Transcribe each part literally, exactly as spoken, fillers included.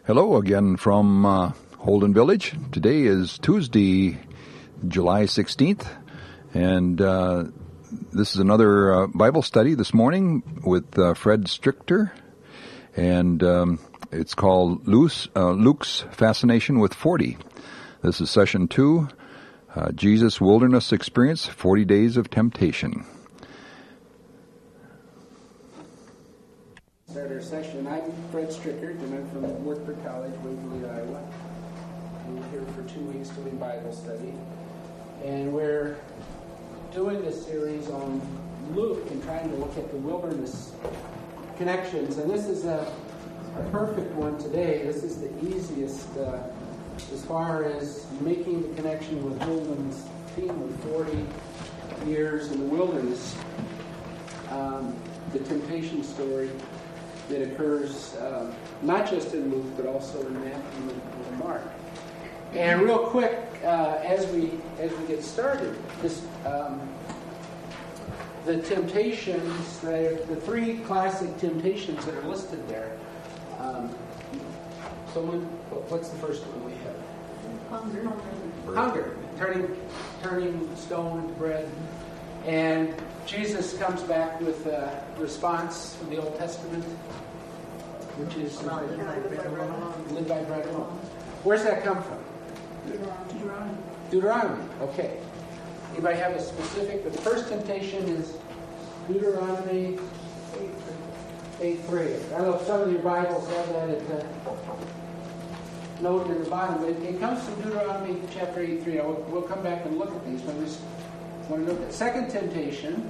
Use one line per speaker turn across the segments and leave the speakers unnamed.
Hello again from uh, Holden Village. Today is Tuesday, July sixteenth, and uh, this is another uh, Bible study this morning with uh, Fred Strichter, and um, it's called Luke's, uh, Luke's Fascination with forty. This is session two, uh, Jesus' Wilderness Experience, forty Days of Temptation.
Start our session. I'm Fred Strickert, and I'm from Wartburg College, Waverly, Iowa. And we're here for two weeks doing Bible study. And we're doing this series on Luke and trying to look at the wilderness connections. And this is a, a perfect one today. This is the easiest uh, as far as making the connection with Holden's theme of forty years in the wilderness. Um, the temptation story that occurs uh, not just in Luke, but also in Matthew and Mark. And real quick, uh, as we as we get started, this um, the temptations, the, the three classic temptations that are listed there. Um, someone, what's the first one we have?
Hunger.
Hunger, turning turning stone into bread, and Jesus comes back with a response from the Old Testament, which is live by bread alone. Where's that come from?
Deuteronomy.
Deuteronomy. Okay. Anybody have a specific? The first temptation is Deuteronomy eight three. I don't know if some of your Bibles have that at the note in the bottom, but it, it comes from Deuteronomy chapter eight three. We'll, we'll come back and look at these, but we just want to know that. Second temptation.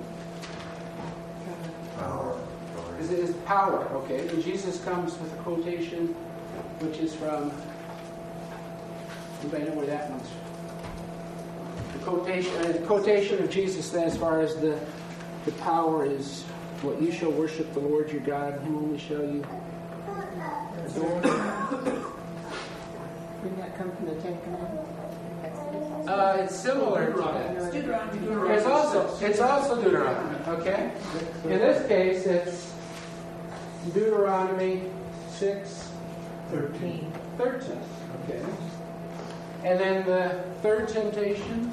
Power.
Is, is power, okay. And Jesus comes with a quotation which is from, anybody know where that one's from? The quotation, uh, the quotation of Jesus then as far as the, the power is, what you shall worship the Lord your God, whom only shall you adore.
Didn't that come from the Ten Commandments?
Uh, it's similar to that.
It's Deuteronomy.
It's also, it's also Deuteronomy, okay? In this case, it's Deuteronomy six
Thirteen.
thirteen, okay? And then the third temptation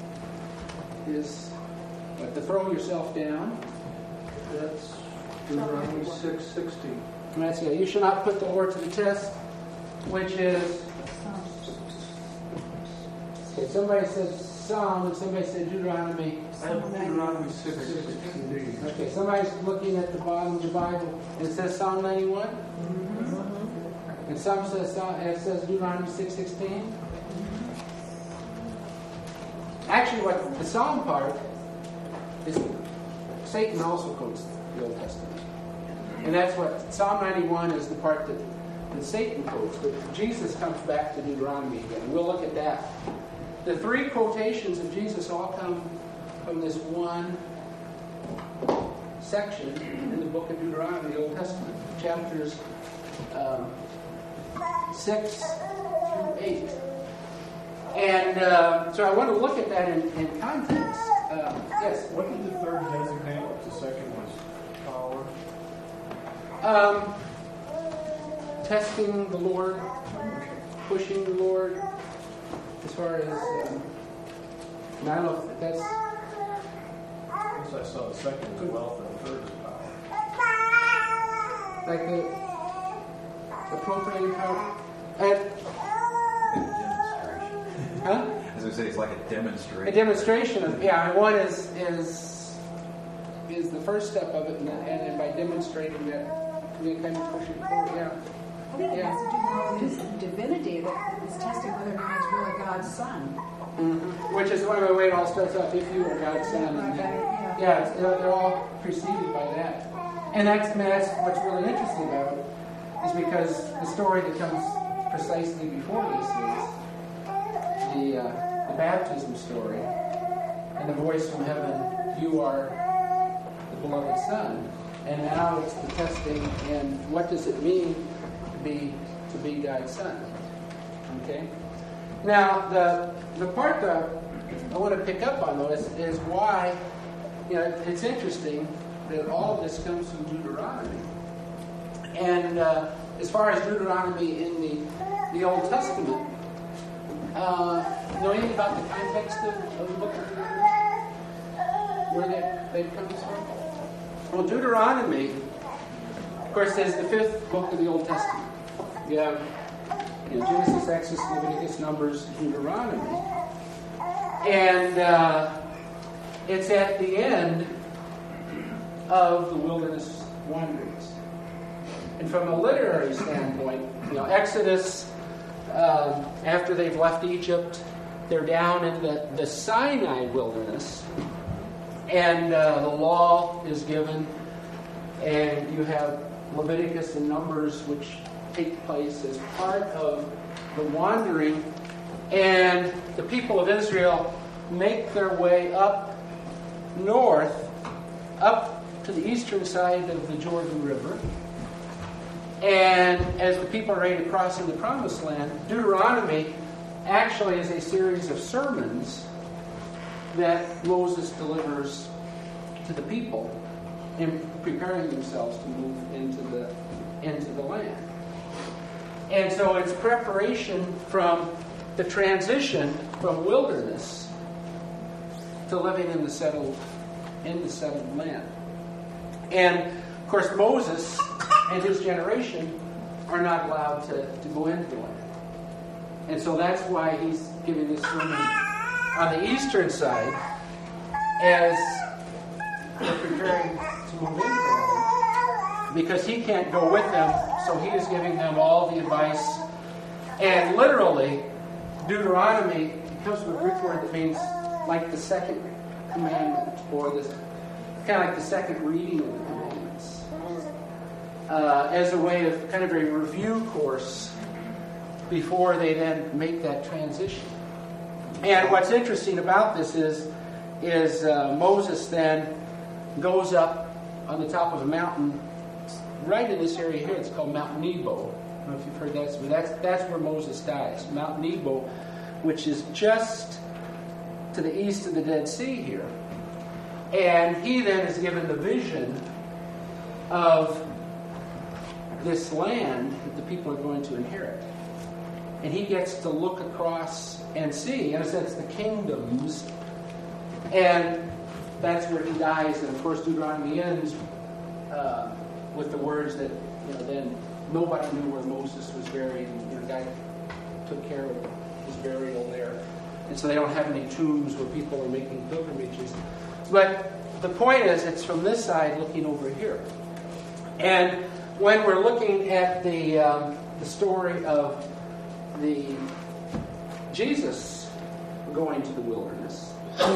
is what, to throw yourself down.
That's Deuteronomy six sixteen.
And that's it. You shall not put the Lord to the test, which is, okay, somebody said Psalm and somebody said Deuteronomy.
I have Deuteronomy six sixteen.
Okay, somebody's looking at the bottom of the Bible. It says Psalm ninety-one.
Mm-hmm.
And some says it says Deuteronomy six sixteen. Actually, what the Psalm part is, Satan also quotes the Old Testament, and that's what Psalm ninety-one is, the part that, that Satan quotes. But Jesus comes back to Deuteronomy again, and we'll look at that. The three quotations of Jesus all come from this one section in the book of Deuteronomy, the Old Testament, chapters um, six through eight. And uh, so I want to look at that in, in context. Uh, yes?
What did the third designate? The second was power.
Um, testing the Lord, pushing the Lord, as far as, um, and I don't know if that's...
I guess I saw the second was wealth and the third is power.
like the appropriating power. And, huh?
As I say, it's like a demonstration.
A demonstration of, yeah, and one is is is the first step of it, and, and then by demonstrating that, we kind of push it forward, yeah.
I think it has to do more with his divinity, that is testing whether or not he's really God's son.
Mm-hmm. Which is one of the way it all starts out, if you are God's son. And then, yeah, it's, they're, they're all preceded by that. And that's, I mean, that's what's really interesting about it, is because the story that comes precisely before this is the, uh, the baptism story, and the voice from heaven, you are the beloved son. And now it's the testing, and what does it mean to be to be God's son? Okay. Now the the part that I want to pick up on though is, is why, you know, it's interesting that all of this comes from Deuteronomy, and uh, as far as Deuteronomy in the, the Old Testament, uh, know anything about the context of, of the book of Deuteronomy? Where they, they come from? Well, Deuteronomy, of course, is the fifth book of the Old Testament. You have you know, Genesis, Exodus, Leviticus, Numbers, Deuteronomy. And uh, it's at the end of the wilderness wanderings. And from a literary standpoint, you know, Exodus, um, after they've left Egypt, they're down in the, the Sinai wilderness, and uh, the law is given, and you have Leviticus and Numbers, which take place as part of the wandering, and the people of Israel make their way up north, up to the eastern side of the Jordan River. And as the people are ready to cross into the Promised Land, Deuteronomy actually is a series of sermons that Moses delivers to the people in preparing themselves to move into the into the land. And so it's preparation from the transition from wilderness to living in the settled in the settled land. And of course Moses and his generation are not allowed to, to go into the land. And so that's why he's giving this sermon on the eastern side as they're preparing to move into the land. Because he can't go with them, so he is giving them all the advice. And literally, Deuteronomy comes from a Greek word that means like the second commandment, or this kind of like the second reading of the commandments. Uh, as a way of kind of a review course before they then make that transition. And what's interesting about this is, is uh, Moses then goes up on the top of a mountain right in this area here. It's called Mount Nebo. I don't know if you've heard that, but that's, that's where Moses dies. Mount Nebo, which is just to the east of the Dead Sea here. And he then is given the vision of this land that the people are going to inherit. And he gets to look across and see, in a sense, the kingdoms. And that's where he dies. And of course, Deuteronomy ends uh, with the words that, you know, then nobody knew where Moses was buried. And, you know, the guy took care of his burial there. And so they don't have any tombs where people are making pilgrimages. But the point is, it's from this side looking over here. And when we're looking at the um, the story of the Jesus going to the wilderness,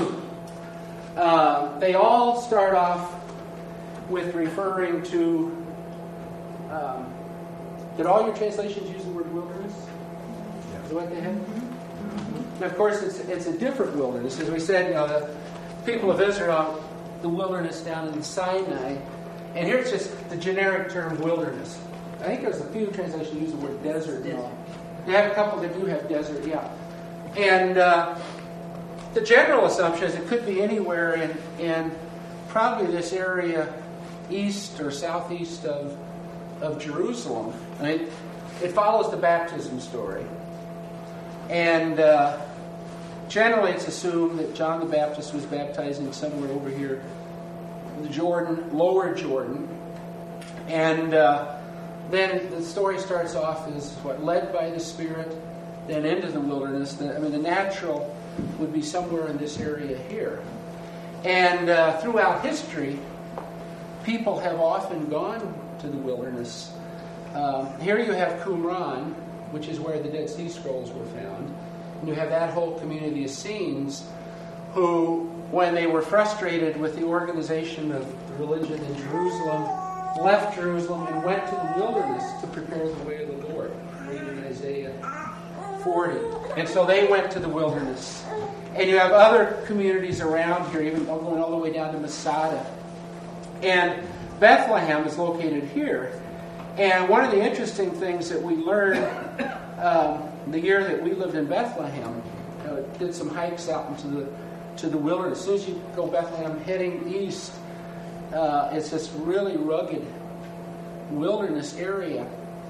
uh, they all start off with referring to. Um, did all your translations use the word wilderness? Is that what they have? And of course, it's it's a different wilderness. As we said, you know, the people of Israel, the wilderness down in Sinai. And here it's just the generic term wilderness. I think there's a few translations use the word desert. desert. They have a couple that do have desert, yeah. And uh, the general assumption is it could be anywhere in, in probably this area east or southeast of, of Jerusalem. I mean, it follows the baptism story. And uh, generally it's assumed that John the Baptist was baptizing somewhere over here, the Jordan, lower Jordan. And uh, then the story starts off as what, led by the Spirit, then into the wilderness. The, I mean, the natural would be somewhere in this area here. And uh, throughout history, people have often gone to the wilderness. Um, here you have Qumran, which is where the Dead Sea Scrolls were found. And you have that whole community of Essenes who, when they were frustrated with the organization of religion in Jerusalem, left Jerusalem and went to the wilderness to prepare the way of the Lord. Read in Isaiah forty. And so they went to the wilderness. And you have other communities around here, even going all the way down to Masada. And Bethlehem is located here. And one of the interesting things that we learned um, the year that we lived in Bethlehem, uh, did some hikes out into the to the wilderness. As soon as you go Bethlehem heading east, uh, it's this really rugged wilderness area.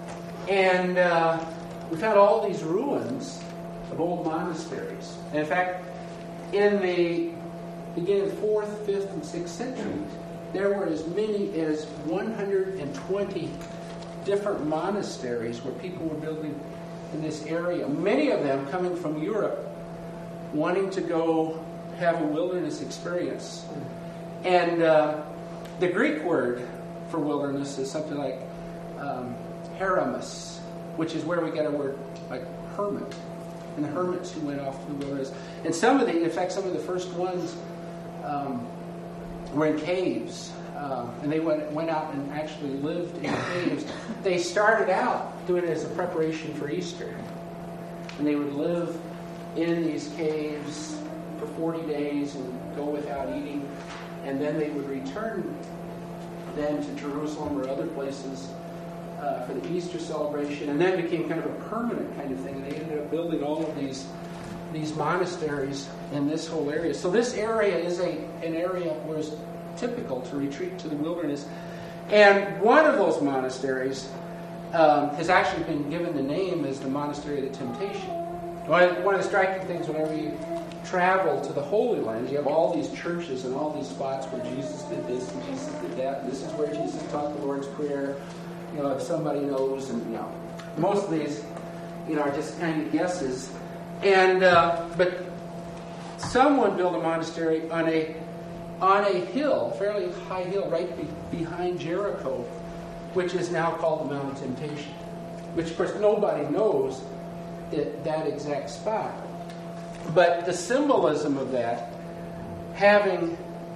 And uh, we found all these ruins of old monasteries. And in fact, in the beginning of the fourth, fifth, and sixth centuries, there were as many as one hundred twenty different monasteries where people were building in this area. Many of them coming from Europe, wanting to go have a wilderness experience. And uh, the Greek word for wilderness is something like um, Heramus, which is where we get our word like hermit. And the hermits who went off to the wilderness. And some of the, in fact, some of the first ones um, were in caves. Uh, and they went, went out and actually lived in caves. They started out doing it as a preparation for Easter. And they would live in these caves for forty days and go without eating. And then they would return then to Jerusalem or other places uh, for the Easter celebration. And then became kind of a permanent kind of thing. And they ended up building all of these these monasteries in this whole area. So this area is a an area where it's typical to retreat to the wilderness. And one of those monasteries um, has actually been given the name as the Monastery of the Temptation. One of, one of the striking things whenever you travel to the Holy Land, you have all these churches and all these spots where Jesus did this and Jesus did that, and this is where Jesus taught the Lord's Prayer. You know, if somebody knows, and you know, most of these, you know, are just kind of guesses. And uh, but someone built a monastery on a on a hill, fairly high hill, right be, behind Jericho, which is now called the Mount of Temptation. Which, of course, nobody knows it, that exact spot. But the symbolism of that, having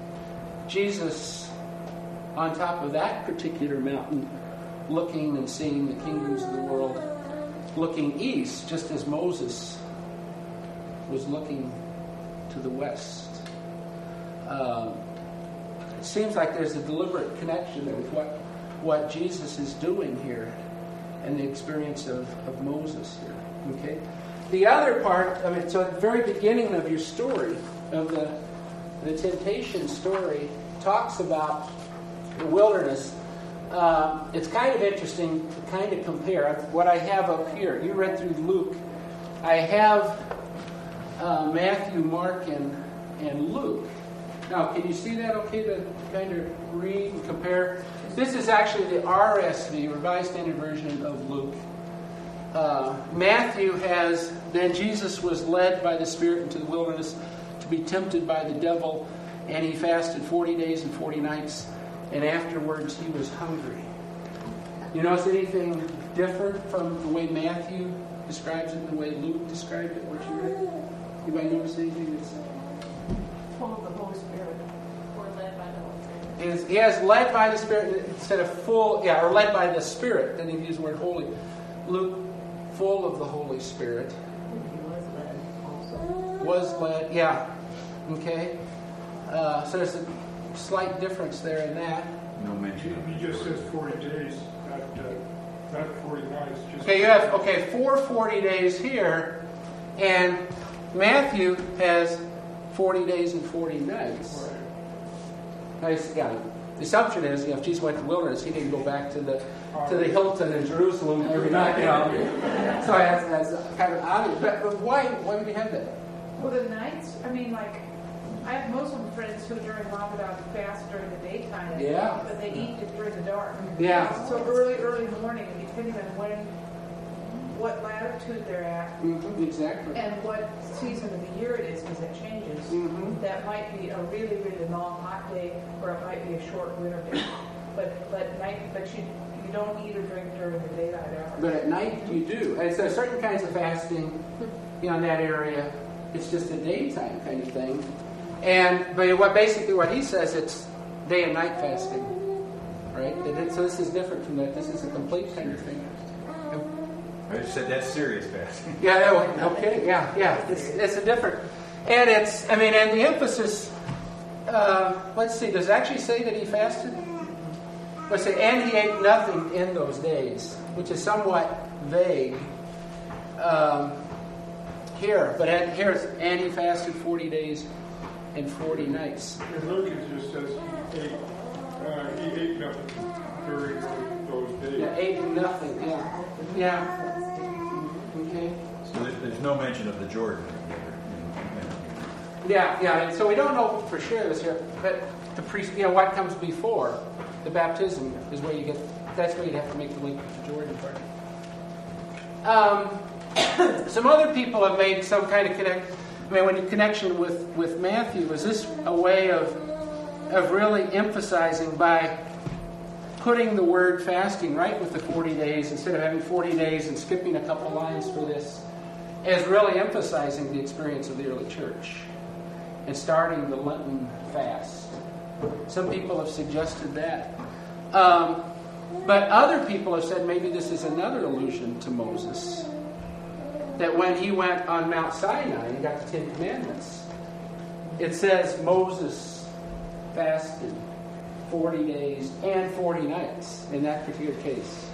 Jesus on top of that particular mountain, looking and seeing the kingdoms of the world, looking east, just as Moses was looking to the west. Um, it seems like there's a deliberate connection there with what, what Jesus is doing here and the experience of, of Moses here. Okay? The other part of it, so at the very beginning of your story, of the, the temptation story, talks about the wilderness. Um, it's kind of interesting to kind of compare what I have up here. You read through Luke. I have uh, Matthew, Mark, and, and Luke. Now, can you see that okay to kind of read and compare? This is actually the R S V, Revised Standard Version of Luke. Uh, Matthew has, then Jesus was led by the Spirit into the wilderness to be tempted by the devil, and he fasted forty days and forty nights, and afterwards he was hungry. You notice anything different from the way Matthew describes it and the way Luke described it? What you read? Anybody notice anything that's
full of the Holy Spirit, or led by the Holy Spirit?
Is, he has led by the Spirit instead of full, yeah, or led by the Spirit. Then he used the word holy. Luke, full of the Holy Spirit.
He was led also.
Was led, yeah. Okay. Uh, so there's a slight difference there in that.
No mention.
He just says forty days, not, uh, not forty nights. Just
Okay, you have, okay, four forty days here, and Matthew has forty days and forty nights. Now, yeah, the assumption is, you know, if Jesus went to the wilderness, he didn't go back to the to the Hilton in Jerusalem every night. You know, so that's, that's kind of obvious. But, but why why would he have that?
Well, the nights, I mean, like, I have Muslim friends who during Ramadan fast during the daytime,
Yeah.
but they eat it during the dark.
Yeah.
So early, early in the morning, and depending on when, what latitude they're at,
Mm-hmm, exactly.
and what season of the year it is, because it changes.
Mm-hmm.
That might be a really, really long hot day, or it might be a short winter day. But but night, but you you don't eat or drink during the daylight hours.
But at night you do. And so certain kinds of fasting, you know, in that area, it's just a daytime kind of thing. And but what basically what he says, it's day and night fasting, right? So this is different from that. This is a complete kind of thing.
I just said that's serious fasting.
Yeah. that one- Okay. Yeah. Yeah. It's it's a different, and it's I mean, and the emphasis. Uh, let's see. Does it actually say that he fasted? Let's say, and he ate nothing in those days, which is somewhat vague um, here. But at, here it's, and he fasted forty days and forty nights.
in Luke it just says he ate, uh, he ate nothing during those those days.
Yeah, eight to nothing. Yeah. Yeah. Okay.
So there's, there's no mention of the Jordan.
Yeah, yeah. And so we don't know for sure this here, but the priest, you know, what comes before the baptism is where you get. That's where you have to make the link with the Jordan part. Um, some other people have made some kind of connect. I mean, when you connection with with Matthew, is this a way of of really emphasizing by putting the word fasting right with the forty days instead of having forty days and skipping a couple lines for this, as really emphasizing the experience of the early church and starting the Lenten fast. Some people have suggested that. Um, but other people have said maybe this is another allusion to Moses. That when he went on Mount Sinai and got the Ten Commandments, it says Moses fasted forty days and forty nights in that particular case.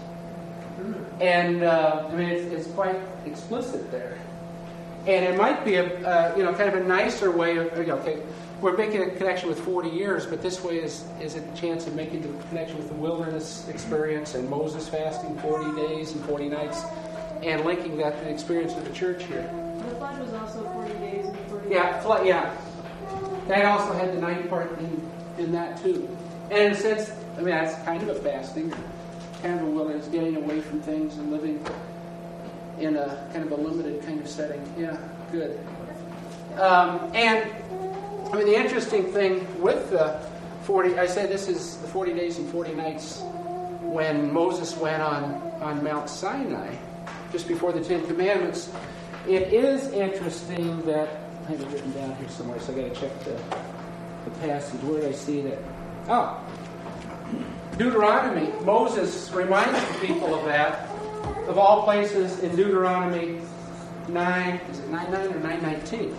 And, uh, I mean, it's, it's quite explicit there. And it might be a, uh, you know, kind of a nicer way of, okay, we're making a connection with forty years, but this way is, is a chance of making the connection with the wilderness experience and Moses fasting forty days and forty nights and linking that to the experience of the church here.
The flood was also forty days and forty
Yeah,
nights.
flood, yeah. That also had the night part in, in that too. And in a sense, I mean, that's kind of a fasting, kind of a wilderness, getting away from things and living in a kind of a limited kind of setting. Yeah, good. Um, and I mean, the interesting thing with the forty, I say this is the forty days and forty nights when Moses went on, on Mount Sinai, just before the Ten Commandments. It is interesting that, I have it written down here somewhere, so I got to check the, the passage. Where did I see that? Oh, Deuteronomy. Moses reminds the people of that, of all places in Deuteronomy nine, is it nine nine or nine nineteen?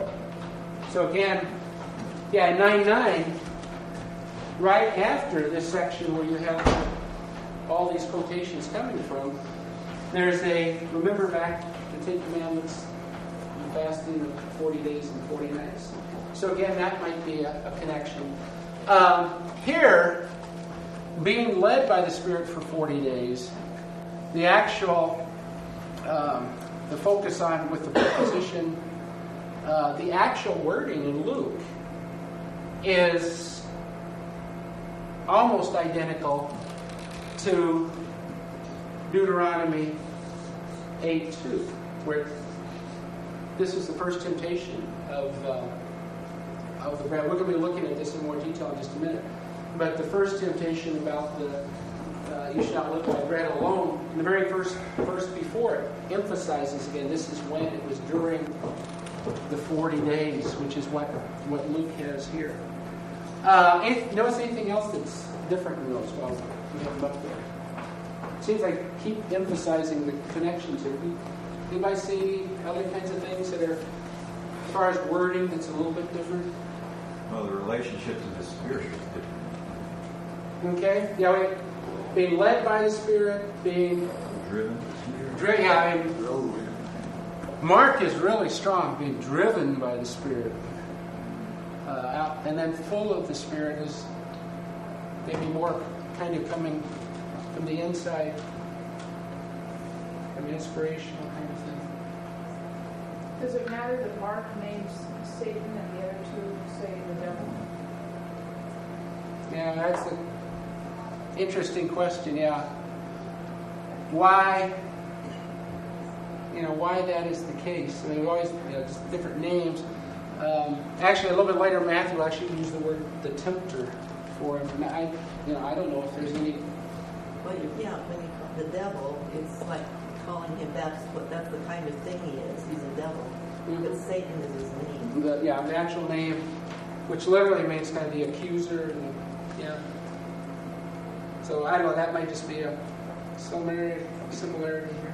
So again, yeah, nine nine, right after this section where you have all these quotations coming from, there's a, remember back the Ten Commandments, and fasting of forty days and forty nights. So again, that might be a, a connection. Um, here, being led by the Spirit for forty days, the actual, um, the focus on with the preposition, uh, the actual wording in Luke is almost identical to Deuteronomy eight two, where this is the first temptation of uh, of the bread. We're going to be looking at this in more detail in just a minute. But the first temptation about the uh, you shall not live by bread alone, in the very first verse before it, emphasizes again this is when it was during the forty days, which is what what Luke has here. Uh, any, notice anything else that's different in those? Well, we have them up there. Seems like keep emphasizing the connections here. Anybody see other kinds of things that are, as far as wording, that's a little bit different?
Well, the relationship to the Spirit is different.
Okay, yeah, we, being led by the Spirit, being
Driven.
driven. Yeah, I mean, Mark is really strong, being driven by the Spirit, uh, out, and then full of the Spirit is maybe more kind of coming from the inside, an inspirational kind of thing.
Does it matter that Mark names Satan and the other two say the devil?
Yeah, that's an interesting question. Yeah, why? You know, why that is the case? I mean, we always, you know, just different names. Um, actually, a little bit later, Matthew will actually use the word the tempter for him. And I, you know, I don't know if there's any.
Well, yeah, when you call the devil, it's like calling him. That's what. That's the kind of thing he is. He's a devil.
Mhm.
But Satan is his name.
The, yeah, the actual name, which literally means kind of the accuser. And, yeah. So I don't know. That might just be a similarity, similarity here.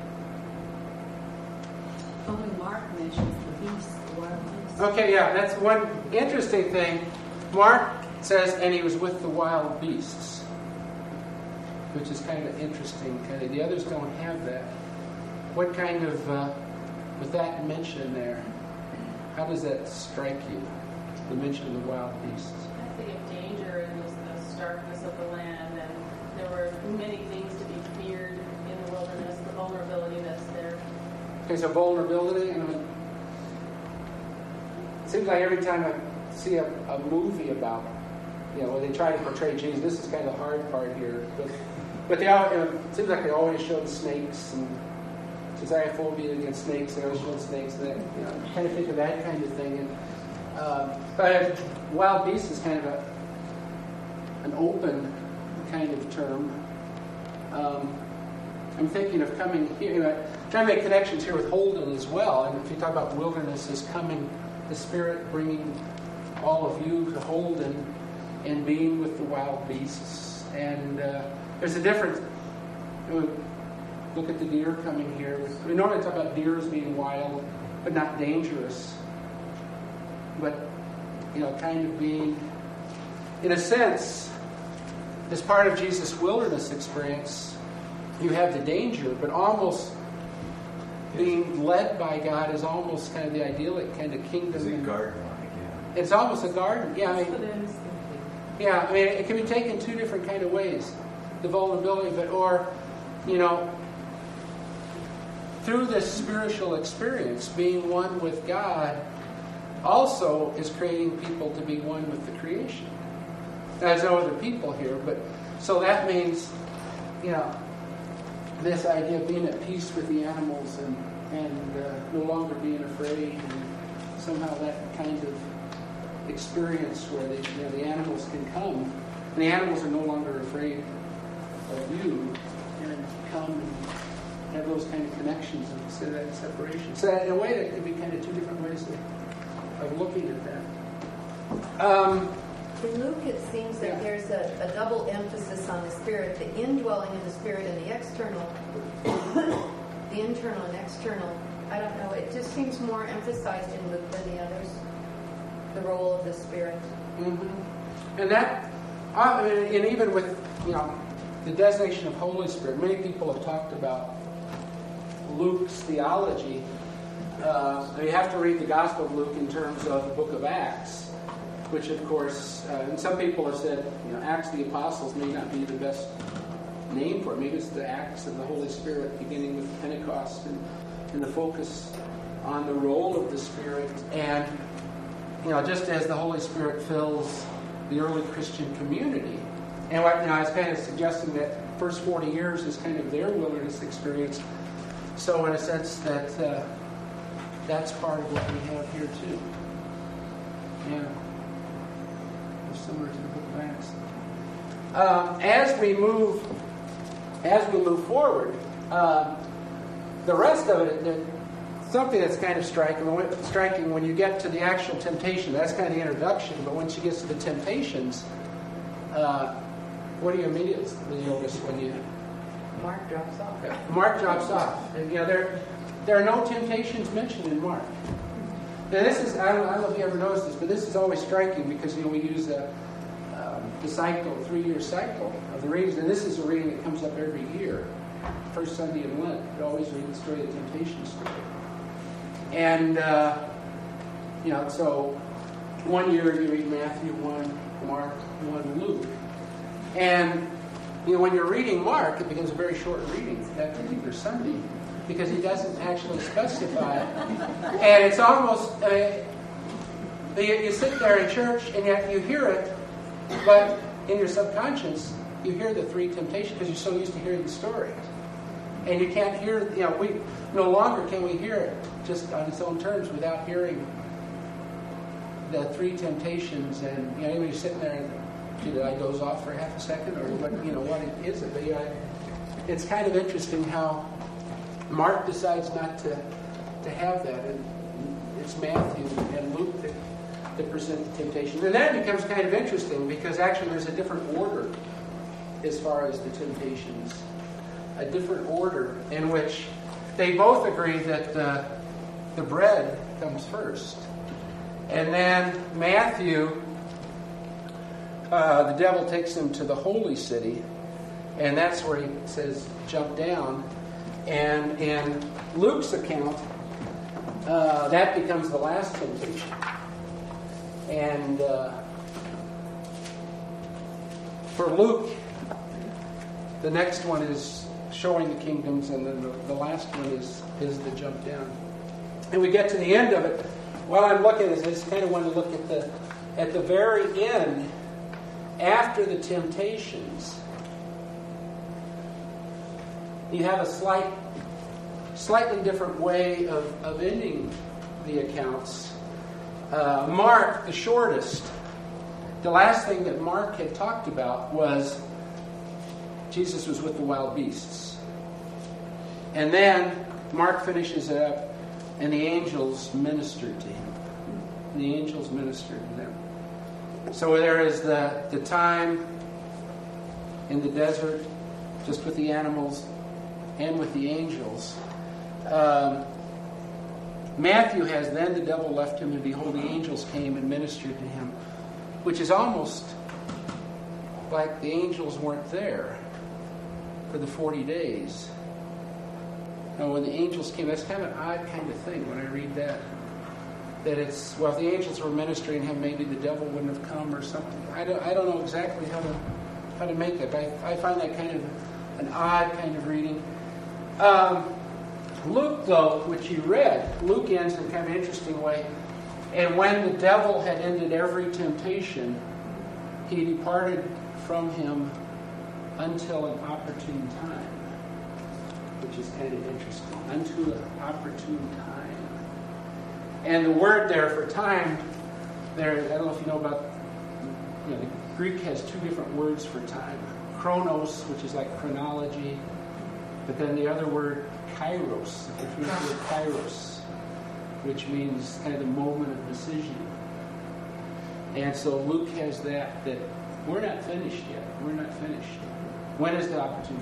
Only Mark mentions the beast, the wild beast.
Okay, yeah, that's one interesting thing. Mark says, and he was with the wild beasts, which is kind of interesting. Kind of, the others don't have that. What kind of, uh, with that mention there, how does that strike you? The mention of the wild beasts.
I think of danger and just the starkness of the land, and there were many things to be feared in the wilderness, the vulnerability that's there.
Okay, so vulnerability. And it seems like every time I see a, a movie about, you know, when they try to portray Jesus, this is kind of the hard part here. But, but they all, it seems like they always show the snakes and phobia against snakes. They always show the snakes. And that, you know, kind of think of that kind of thing. And um, but wild beast is kind of a an open kind of term. Um, I'm thinking of coming here, you know, trying to make connections here with Holden as well. And if you talk about wilderness as coming, the Spirit bringing all of you to Holden and being with the wild beasts. And uh, there's a difference. Look at the deer coming here. We normally talk about deer as being wild, but not dangerous. But, you know, kind of being, in a sense, as part of Jesus' wilderness experience, you have the danger, but almost being led by God is almost kind of the idyllic kind of kingdom.
It's a garden like, yeah.
It's almost a garden. Yeah, I mean, yeah, I mean, it can be taken two different kind of ways. The vulnerability, but or, you know, through this spiritual experience, being one with God also is creating people to be one with the creation. Now, there's no other people here, but so that means, you know, this idea of being at peace with the animals and, and uh, no longer being afraid, and somehow that kind of experience where they, you know, the animals can come, and the animals are no longer afraid of you, and come and have those kind of connections and instead of that separation. So that, in a way, that could be kind of two different ways of, of looking at that. Um,
In Luke, it seems that
Yeah.
there's a, a double emphasis on the Spirit, the indwelling of the Spirit and the external, the internal and external. I don't know, it just seems more emphasized in Luke than the others, the role of the Spirit.
Mm-hmm. And that, uh, and even with, you know, the designation of Holy Spirit, many people have talked about Luke's theology. Uh, you have to read the Gospel of Luke in terms of the book of Acts, which, of course, uh, and some people have said, you know, Acts of the Apostles may not be the best name for it. Maybe it's the Acts of the Holy Spirit, beginning with Pentecost and, and the focus on the role of the Spirit. And, you know, just as the Holy Spirit fills the early Christian community, and what, you know, I was kind of suggesting that first forty years is kind of their wilderness experience. So, in a sense, that uh, that's part of what we have here too. Yeah. Similar to the book of Acts. Um, as we move, as we move forward, uh, the rest of it, the, something that's kind of striking, striking when you get to the actual temptation. That's kind of the introduction. But once you get to the temptations, uh, what do you immediately notice when you?
Mark drops off.
Mark drops off. And, you know, there there are no temptations mentioned in Mark. Now this is, I don't, I don't know if you ever noticed this, but this is always striking because, you know, we use a, um, the cycle, three-year cycle of the readings, and this is a reading that comes up every year, first Sunday in Lent. We always read the story of the temptation story. And, uh, you know, so one year you read Matthew, one Mark, one Luke. And, you know, when you're reading Mark, it becomes a very short reading that particular Sunday, because he doesn't actually specify it. And it's almost, uh, you, you sit there in church and yet you hear it, but in your subconscious, you hear the three temptations because you're so used to hearing the story. And you can't hear, you know, we no longer can we hear it just on its own terms without hearing the three temptations. And, you know, anybody sitting there and, did I doze off for half a second, or what, you know, what is it? But, yeah, it's kind of interesting how Mark decides not to, to have that, and it's Matthew and Luke that, that present the temptation. And that becomes kind of interesting because actually there's a different order as far as the temptations. A different order in which they both agree that the, the bread comes first. And then Matthew, uh, the devil takes him to the holy city, and that's where he says, jump down. And in Luke's account, uh, that becomes the last temptation. And uh, for Luke, the next one is showing the kingdoms, and then the, the last one is, is the jump down. And we get to the end of it. While I'm looking at this, I kind of want to look at the at the very end, after the temptations. You have a slight, slightly different way of, of ending the accounts. Uh, Mark, the shortest, the last thing that Mark had talked about was Jesus was with the wild beasts. And then Mark finishes it up, and the angels ministered to him. The angels ministered to them. So there is the, the time in the desert, just with the animals and with the angels. Um, Matthew has, then the devil left him, and behold, the angels came and ministered to him, which is almost like the angels weren't there for the forty days. Now, when the angels came, that's kind of an odd kind of thing when I read that. That it's, well, if the angels were ministering him, maybe the devil wouldn't have come or something. I don't, I don't know exactly how to how to make that, but I, I find that kind of an odd kind of reading. Um, Luke, though, which you read, Luke ends in kind of an interesting way. And when the devil had ended every temptation, he departed from him until an opportune time, which is kind of interesting. Unto an opportune time. And the word there for time, there, I don't know if you know about, you know, the Greek has two different words for time. Chronos, which is like chronology, but then the other word, kairos, if you're familiar with kairos, which means kind of the moment of decision. And so Luke has that, that we're not finished yet. We're not finished. When is the opportune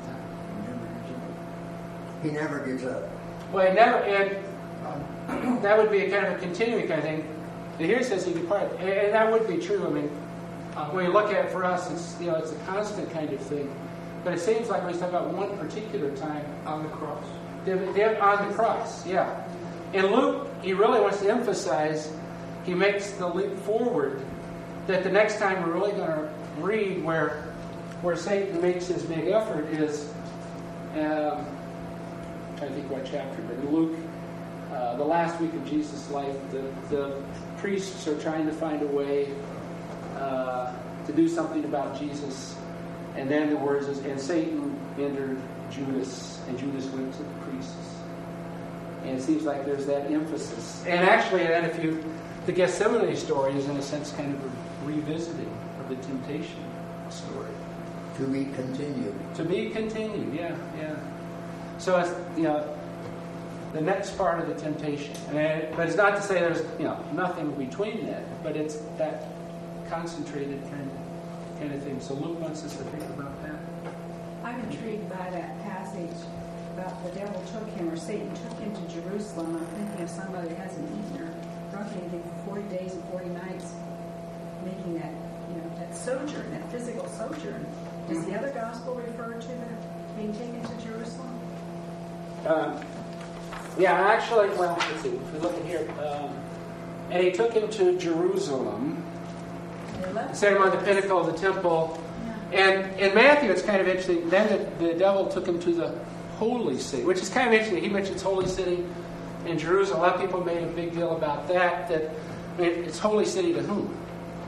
time?
He never gives up.
Well, he never, and that would be a kind of a continuing kind of thing. But here it says he departed, and, and that would be true. I mean, uh, when you look at it for us, it's, you know, it's a constant kind of thing. But it seems like when he's talking about one particular time
On the cross.
they're, they're on the cross, yeah. In Luke, he really wants to emphasize, he makes the leap forward, that the next time we're really going to read where where Satan makes his big effort is, um, I'm trying to think what chapter, but in Luke, uh, the last week of Jesus' life, the, the priests are trying to find a way uh, to do something about Jesus. And then the words is, and Satan entered Judas, and Judas went to the priests. And it seems like there's that emphasis. And actually, then if you, the Gethsemane story is in a sense kind of a revisiting of the temptation story.
To be continued.
To be continued, yeah, yeah. So it's, you know, the next part of the temptation. And it, but it's not to say there's, you know, nothing between that, but it's that concentrated kind of kind of thing. So Luke wants us to think about that.
I'm intrigued by that passage about the devil took him, or Satan took him to Jerusalem. I'm thinking of somebody that hasn't eaten or drunk anything for forty days and forty nights, making that, you know, that sojourn, that physical sojourn. Does the other gospel refer to the being taken to Jerusalem?
Um, yeah, actually, well, let's see, if we look at here. Um, and he took him to Jerusalem. Set him on the pinnacle of the temple. Yeah. And in Matthew, it's kind of interesting. Then the, the devil took him to the holy city, which is kind of interesting. He mentions holy city in Jerusalem. A lot of people made a big deal about that. That I mean, it's holy city to whom?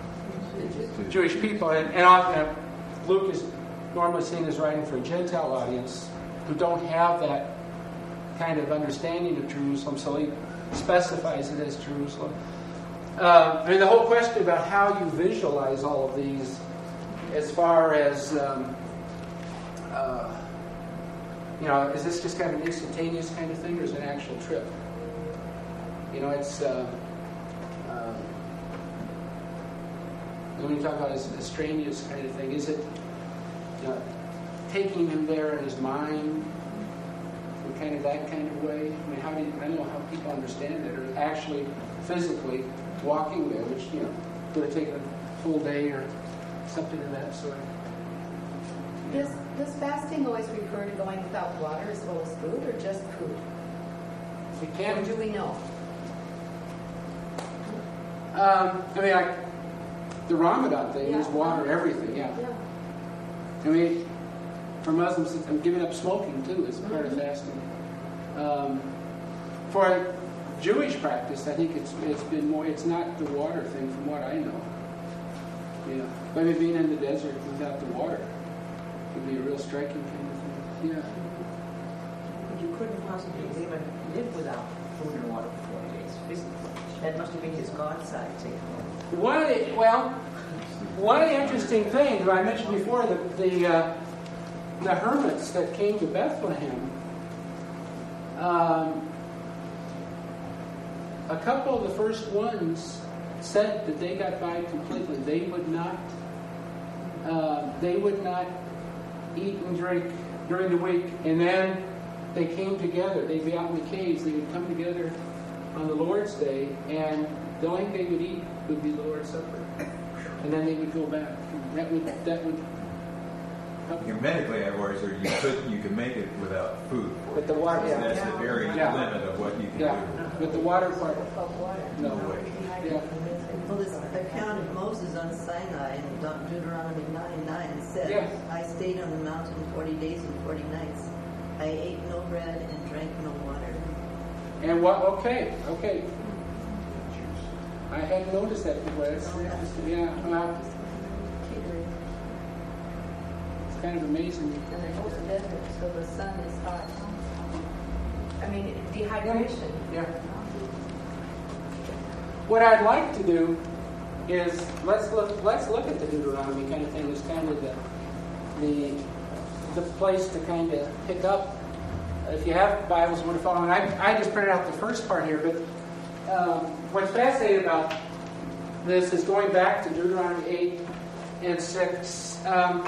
Jewish people. And, and often, Luke is normally seen as writing for a Gentile audience who don't have that kind of understanding of Jerusalem, so he specifies it as Jerusalem. Uh, I mean, the whole question about how you visualize all of these, as far as, um, uh, you know, is this just kind of an instantaneous kind of thing, or is it an actual trip? You know, it's, uh, um, when you talk about this extraneous kind of thing, is it, you know, taking him there in his mind, in kind of that kind of way? I mean, how do you, I don't know how people understand it, or actually physically walking there, which, you know, would have taken a full day or something of that sort.
Does, does fasting always refer to going without water as well as food, or just food?
We can.
Or do we know?
Um, I mean, like the Ramadan thing
Yeah.
is water, everything, yeah.
Yeah.
I mean, For Muslims, I'm giving up smoking too is part of fasting. Um, for Jewish practice, I think it's it's been more. It's not the water thing, from what I know. Yeah, maybe being in the desert without the water would be a real striking kind of thing. Yeah.
But you couldn't possibly even live without food and water for forty days physically. That must have been his God side taking over.
One of the, well, one of the interesting things I mentioned before, the the, uh, the hermits that came to Bethlehem. Um, a couple of the first ones said that they got by completely. They would not. Uh, they would not eat and drink during the week, and then they came together. They'd be out in the caves. They would come together on the Lord's Day, and the only thing they would eat would be the Lord's Supper, and then they would go back. That would that would.
You medically, otherwise, or you could you can make it without food.
But the water, yeah.
That's the very
Yeah.
limit of what you can
Yeah,
do.
but the water part, no.
No way.
Yeah.
Well, this account of Moses on Sinai in Deuteronomy nine nine says,
Yeah.
I stayed on the mountain forty days and forty nights. I ate no bread and drank no water.
And what? Okay, okay. I hadn't noticed that before. That's interesting. Yeah, well, it's kind of amazing.
And they're both desert, so the sun is hot. I mean, dehydration.
Yeah. What I'd like to do is let's look let's look at the Deuteronomy kind of thing. It's kind of the the the place to kind of pick up. If you have Bibles, want to follow, and I I just printed out the first part here, but um, what's fascinating about this is going back to Deuteronomy eight and six. Um,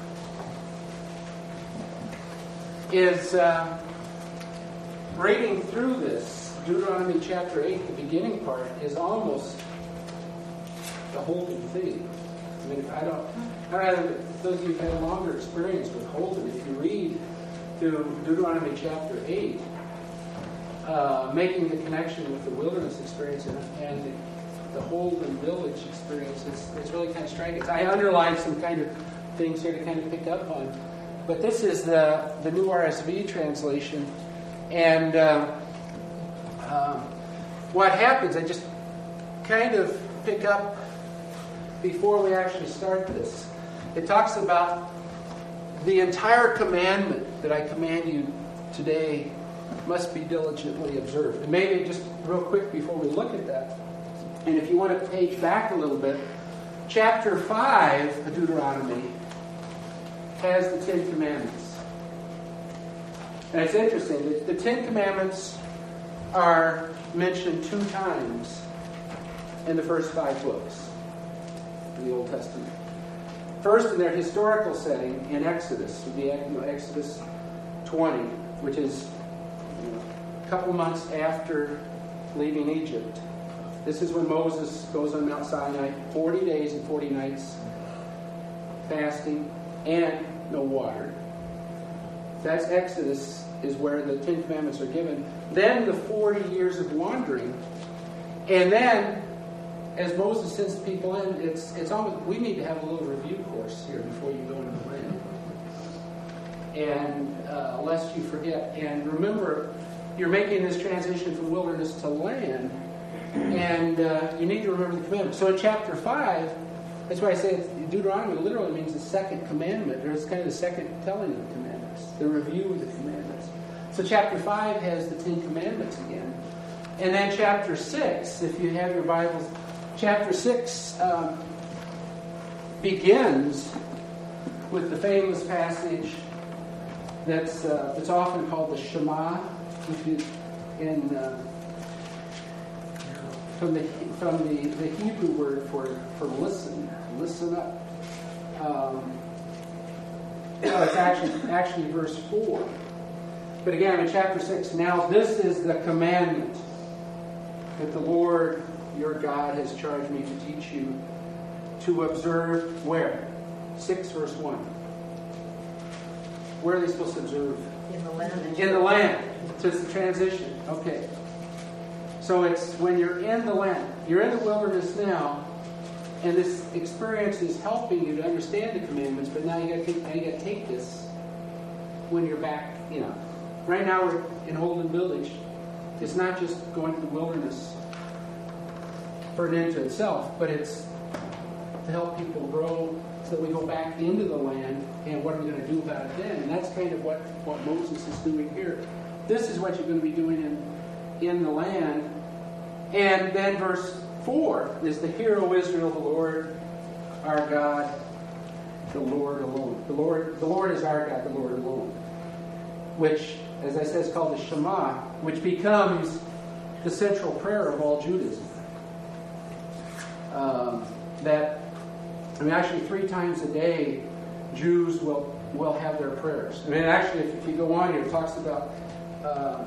is uh, reading through this, Deuteronomy chapter eight, the beginning part, is almost the Holden theme. I mean, I don't, I don't know, those of you who have a longer experience with Holden, if you read through Deuteronomy chapter eight, uh, making the connection with the wilderness experience and, and the, the Holden village experience, it's, it's really kind of striking. I underlined some kind of things here to kind of pick up on. But this is the, the new R S V translation. And uh, um, what happens, I just kind of pick up before we actually start this. It talks about the entire commandment that I command you today must be diligently observed. And maybe just real quick before we look at that, and if you want to page back a little bit, chapter five of Deuteronomy has the Ten Commandments. And it's interesting, the, the Ten Commandments are mentioned two times in the first five books of the Old Testament. First, in their historical setting, in Exodus, would be you know, Exodus twenty, which is you know, a couple months after leaving Egypt. This is when Moses goes on Mount Sinai, forty days and forty nights fasting and no water. That's Exodus, is where the Ten Commandments are given. Then the forty years of wandering. And then, as Moses sends the people in, it's it's almost, we need to have a little review course here before you go into the land. And uh, lest you forget. And remember, you're making this transition from wilderness to land. And uh, you need to remember the commandments. So in chapter five, that's why I say it's, Deuteronomy literally means the second commandment, or it's kind of the second telling of the commandments, the review of the commandments. So chapter five has the Ten Commandments again. And then chapter six, if you have your Bibles, chapter six um, begins with the famous passage that's uh, that's often called the Shema, which is in uh, from the from the, the Hebrew word for, for listen, listen up. Um, no, it's actually actually verse four. But again, in chapter six, now this is the commandment that the Lord your God has charged me to teach you to observe where? six verse one. Where are they supposed to observe?
In the land.
In the land. So it's the transition. Okay. So it's when you're in the land. You're in the wilderness now, and this experience is helping you to understand the commandments, but now you got to take, now you got to take this when you're back, you know. Right now we're in Holden Village. It's not just going to the wilderness for an end to itself, but it's to help people grow so that we go back into the land, and what are we going to do about it then? And that's kind of what, what Moses is doing here. This is what you're going to be doing in, in the land. And then verse four is the Hear, O Israel, the Lord our God, the Lord alone. The Lord, the Lord is our God, the Lord alone. Which, as I said, is called the Shema, which becomes the central prayer of all Judaism. Um, that, I mean, actually three times a day, Jews will, will have their prayers. I mean, actually, if, if you go on here, it talks about, um,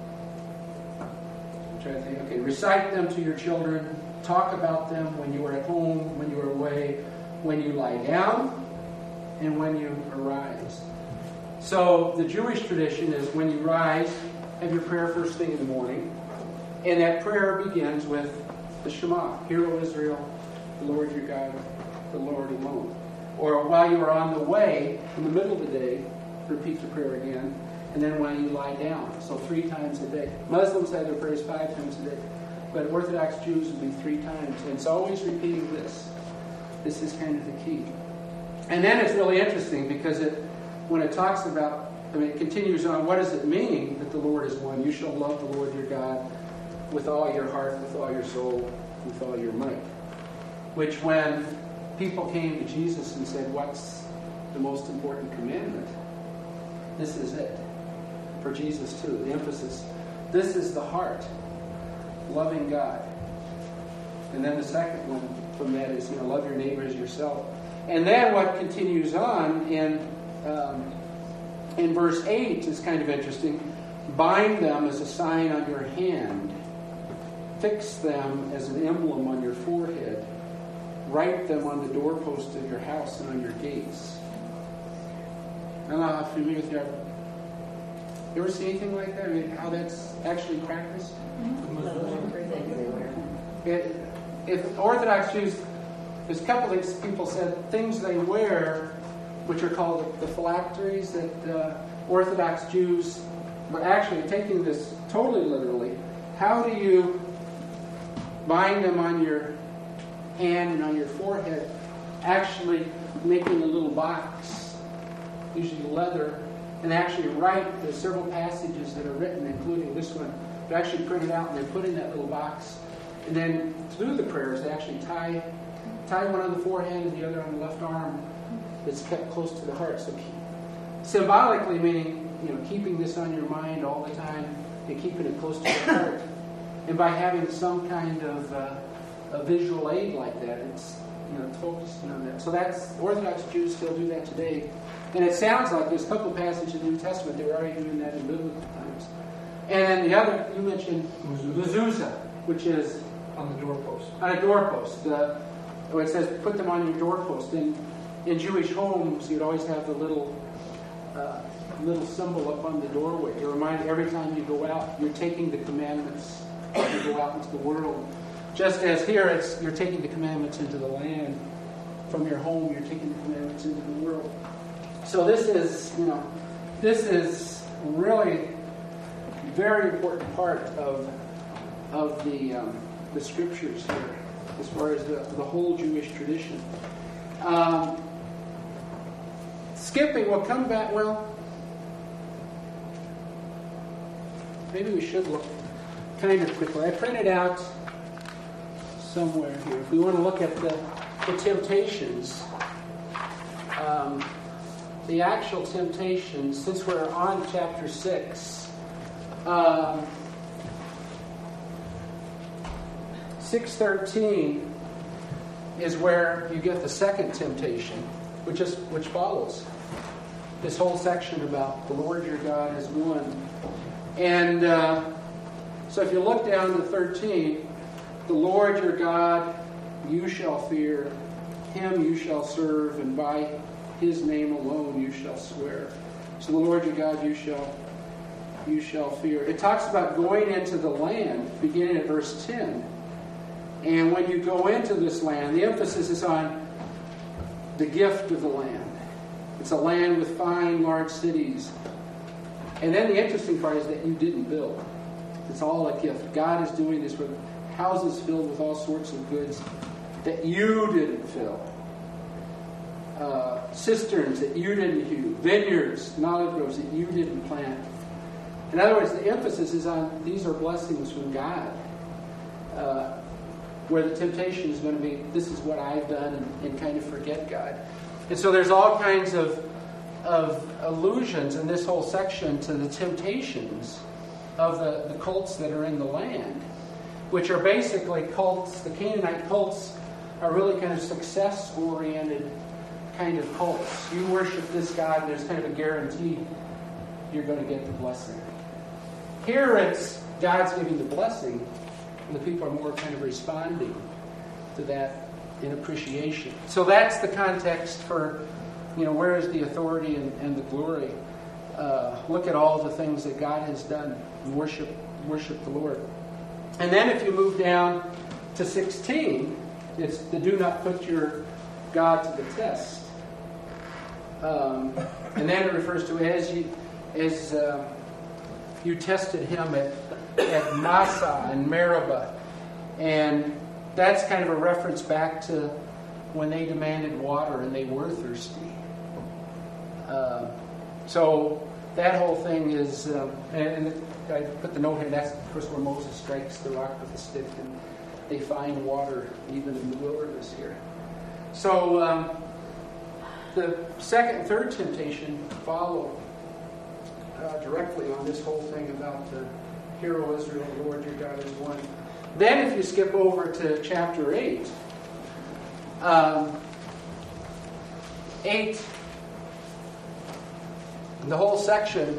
I'm trying to think, okay, recite them to your children, talk about them when you are at home, when you are away, when you lie down, and when you arise. So the Jewish tradition is when you rise, have your prayer first thing in the morning, and that prayer begins with the Shema. Hear, O Israel, the Lord your God, the Lord alone. Or while you are on the way, in the middle of the day, repeat the prayer again, and then when you lie down. So three times a day. Muslims have their prayers five times a day, but Orthodox Jews would be three times. And it's always repeating this. This is kind of the key. And then it's really interesting because it, when it talks about, I mean, it continues on, what does it mean that the Lord is one? You shall love the Lord your God with all your heart, with all your soul, with all your might. Which when people came to Jesus and said, what's the most important commandment? This is it. For Jesus too, the emphasis. This is the heart. Loving God. And then the second one from that is, you know, love your neighbor as yourself. And then what continues on in um, in verse eight is kind of interesting. Bind them as a sign on your hand. Fix them as an emblem on your forehead. Write them on the doorpost of your house and on your gates. I don't know how familiar with you are. You ever see anything like that? I mean, how that's actually practiced? It, if Orthodox Jews, there's a couple of people said things they wear, which are called the phylacteries, that uh, Orthodox Jews were actually taking this totally literally. How do you bind them on your hand and on your forehead? Actually making a little box, usually leather, and actually write. There's several passages that are written, including this one. They're actually printed out and they put in that little box. And then through the prayers, they actually tie tie one on the forehead and the other on the left arm. That's kept close to the heart. So symbolically, meaning, you know, keeping this on your mind all the time and keeping it close to the heart. And by having some kind of uh, a visual aid like that, it's, you know, focusing on that. So that's, Orthodox Jews still do that today. And it sounds like there's a couple of passages in the New Testament, they were already doing that in biblical times. And then the other, you mentioned mezuzah, which is
on the doorpost.
On a doorpost. Uh, where it says, put them on your doorpost. And in Jewish homes, you'd always have the little uh, little symbol up on the doorway to remind every time you go out, you're taking the commandments as you go out into the world. Just as here, it's you're taking the commandments into the land. From your home, you're taking the commandments into the world. So this is, you know, this is really very important part of of the um, the scriptures here, as far as the, the whole Jewish tradition. Um, skipping, we'll come back. Well, maybe we should look kind of quickly. I printed out somewhere here. If we want to look at the, the temptations. Um, The actual temptations, since we're on chapter six, um, six thirteen is where you get the second temptation, which is which follows this whole section about the Lord your God is one. And uh, so if you look down to thirteen, the Lord your God you shall fear, him you shall serve, and by his name alone you shall swear. So the Lord your God you shall you shall fear. It talks about going into the land, beginning at verse ten. And when you go into this land, the emphasis is on the gift of the land. It's a land with fine, large cities. And then the interesting part is that you didn't build. It's all a gift. God is doing this with houses filled with all sorts of goods that you didn't fill. Uh, cisterns that you didn't hew. Vineyards and olive groves that you didn't plant. In other words, the emphasis is on these are blessings from God. Uh, where the temptation is going to be, this is what I've done, and, and kind of forget God. And so there's all kinds of, of allusions in this whole section to the temptations of the, the cults that are in the land, which are basically cults. The Canaanite cults are really kind of success-oriented kind of cults. You worship this God, and there's kind of a guarantee you're going to get the blessing. Here it's God's giving the blessing, and the people are more kind of responding to that in appreciation. So that's the context for, you know, where is the authority and, and the glory? Uh, look at all the things that God has done. Worship, worship the Lord. And then if you move down to sixteen, it's the do not put your God to the test. Um, and then it refers to as you, as uh, you tested him at at Massah and Meribah. And that's kind of a reference back to when they demanded water and they were thirsty. Uh, so that whole thing is, um, and, and I put the note here, that's of course where Moses strikes the rock with a stick and they find water even in the wilderness here. So um, the second and third temptation follow uh, directly on this whole thing about the Hear, O Israel, the Lord your God is one. Then if you skip over to chapter eight, um, eight, the whole section,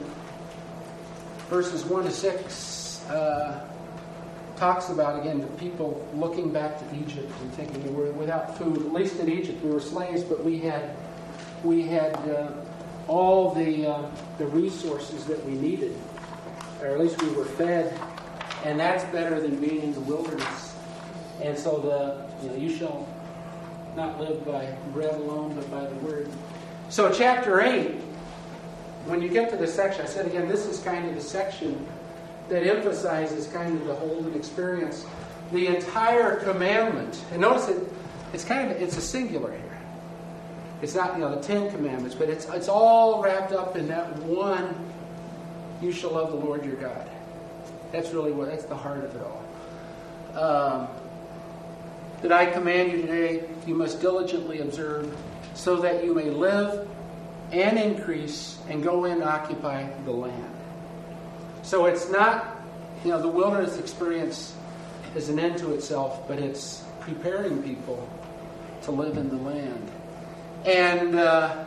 verses one to six, uh, talks about, again, the people looking back to Egypt and thinking we were without food. At least in Egypt we were slaves, but we had we had uh, all the uh, the resources that we needed. Or at least we were fed, and that's better than being in the wilderness. And so the you know, you shall not live by bread alone, but by the word. So chapter eight, when you get to this section, I said again, this is kind of the section that emphasizes kind of the Holden experience. The entire commandment, and notice it, it's kind of it's a singular here. It's not you know the Ten Commandments, but it's it's all wrapped up in that one. You shall love the Lord your God. That's really what, that's the heart of it all. Um, that I command you today, you must diligently observe, so that you may live and increase and go in and occupy the land. So it's not, you know, the wilderness experience is an end to itself, but it's preparing people to live in the land. And uh,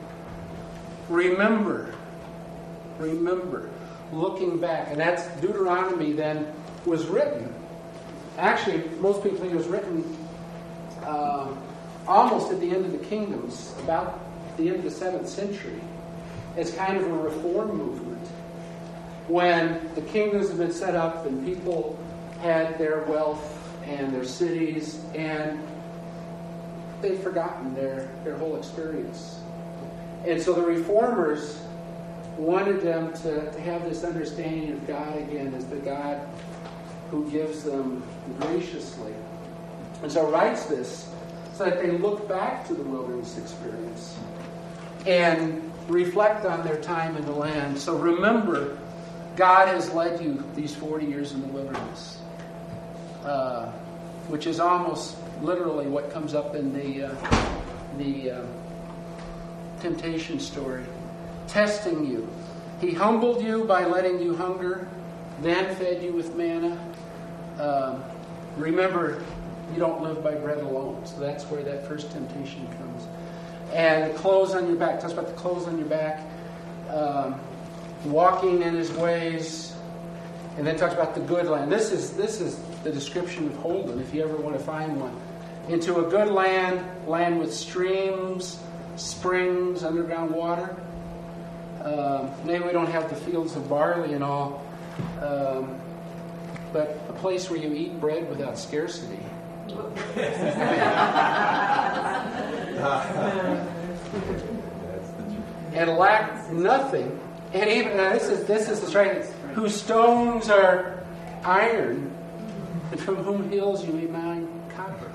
remember, Remember, looking back, and that's Deuteronomy then was written. Actually, most people think it was written uh, almost at the end of the kingdoms, about the end of the seventh century, as kind of a reform movement. When the kingdoms have been set up and people had their wealth and their cities, and they've forgotten their, their whole experience. And so the reformers wanted them to, to have this understanding of God again as the God who gives them graciously. And so writes this so that they look back to the wilderness experience and reflect on their time in the land. So remember, God has led you these forty years in the wilderness, uh, which is almost literally what comes up in the, uh, the uh, temptation story. Testing you. He humbled you by letting you hunger, then fed you with manna. Um, remember, you don't live by bread alone. So that's where that first temptation comes. And the clothes on your back. Talks about the clothes on your back. Um, walking in his ways. And then talks about the good land. This is this is the description of Holden, if you ever want to find one. Into a good land, land with streams, springs, underground water. Um, maybe we don't have the fields of barley and all, um, but a place where you eat bread without scarcity.
That's the
and lack nothing. And even uh, this is this is the strength whose stones are iron, and from whom hills you may mine copper.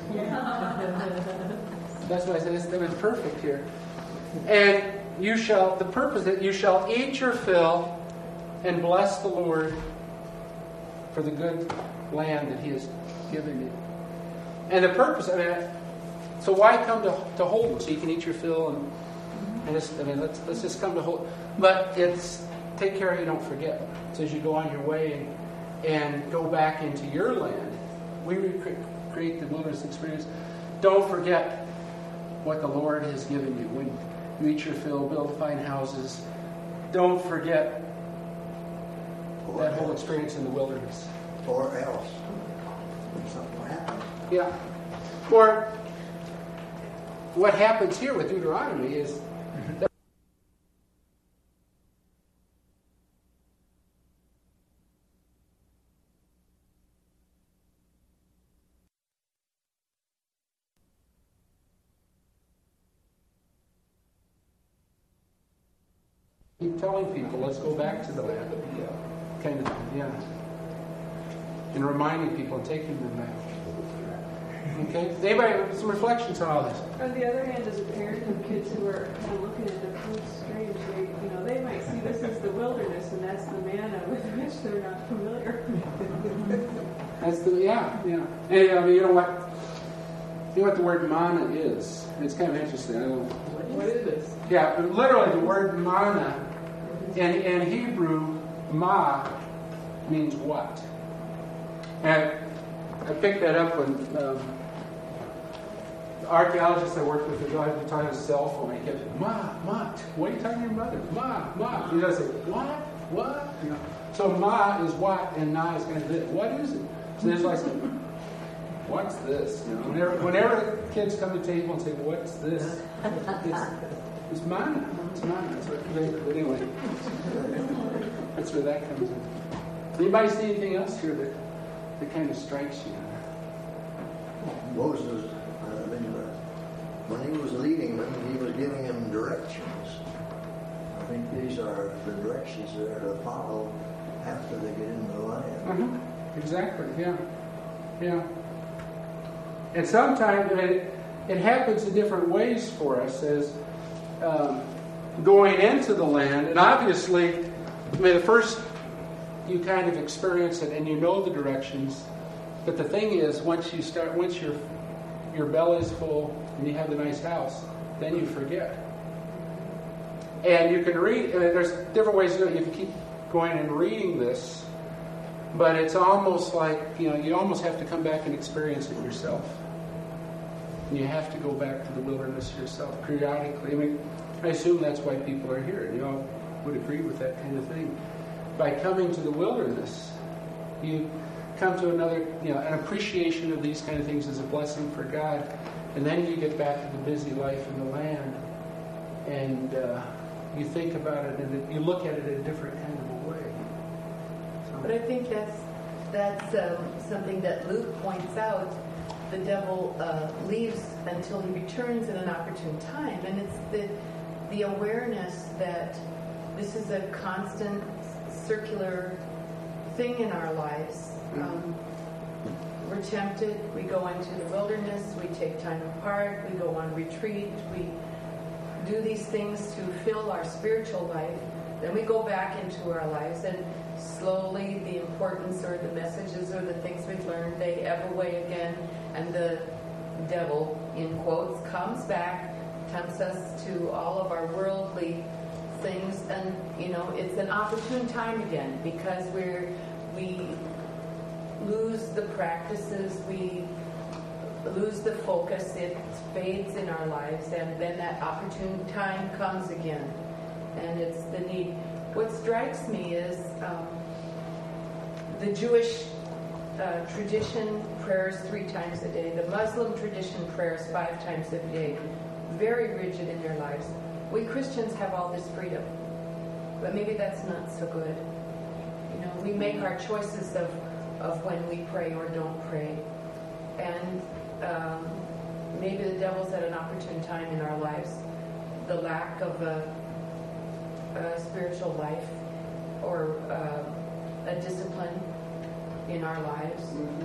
That's why I said that was perfect here. And you shall the purpose that you shall eat your fill and bless the Lord for the good land that He has given you. And the purpose, I mean, so why come to to Holden? So you can eat your fill and and just, I mean, let's let's just come to Holden. But it's take care you don't forget. So as you go on your way and, and go back into your land, we recreate the wilderness experience. Don't forget what the Lord has given you. When you eat your fill, build fine houses, don't forget
Or
that whole
else.
experience in the wilderness.
Or else. Something will happen.
Yeah. Or what happens here with Deuteronomy is that keep telling people, let's go back to the land of the uh, kind of thing, yeah. And reminding people and taking them back. Okay? Anybody have some reflections on all this?
On the other hand, as a parent of kids who are kind of looking at the food strange, they, you know, they might see this as the wilderness and that's the manna with which they're not familiar.
That's the, yeah, yeah. And I mean, you know what? You know what the word manna is? It's kind of interesting. I don't know.
What is this?
Yeah, literally the word manna in, in Hebrew, ma, means what? And I picked that up when um, the archaeologists I worked with, the guy who taught his cell phone, he kept saying, ma, ma, what are you telling your mother? Ma, ma. You know, say, what? What? You know. So ma is what, and na is kind of this. What is it? So there's like, what's this? You know, whenever, whenever kids come to the table and say, what's this? It's, it's manna. It's manna. That's what they, but anyway, that's where that comes in. Anybody see anything else here that, that kind of strikes you?
Moses, I mean, uh, when he was leading them, he was giving them directions. I think these are the directions they're to follow after they get into the land.
Uh-huh. Exactly, yeah. Yeah. And sometimes it, it happens in different ways for us as um, going into the land. And obviously, I mean, the first you kind of experience it and you know the directions. But the thing is, once you start, once your your belly's full and you have the nice house, then you forget. And you can read. I mean, there's different ways to do it. You can keep going and reading this, but it's almost like, you know, you almost have to come back and experience it yourself. And you have to go back to the wilderness yourself periodically. I mean, I assume that's why people are here. You all would agree with that kind of thing. By coming to the wilderness, you come to another, you know, an appreciation of these kind of things as a blessing for God, and then you get back to the busy life in the land, and uh, you think about it, and you look at it in a different kind of a way. So.
But I think that's that's um, something that Luke points out. The devil uh, leaves until he returns in an opportune time, and it's the the awareness that this is a constant circular thing in our lives. Um, we're tempted, we go into the wilderness, we take time apart, we go on retreat, we do these things to fill our spiritual life. Then we go back into our lives, and slowly the importance or the messages or the things we've learned, they ebb away again, and the devil, in quotes, comes back, tempts us to all of our worldly things, and you know, it's an opportune time again because we're we lose the practices, we lose the focus, it fades in our lives, and then that opportune time comes again, and it's the need. What strikes me is um, the Jewish uh, tradition prayers three times a day, the Muslim tradition prayers five times a day, very rigid in their lives. We Christians have all this freedom, but maybe that's not so good. You know, we make our choices of, of when we pray or don't pray. And um, maybe the devil's at an opportune time in our lives. The lack of a a spiritual life or uh, a discipline in our lives.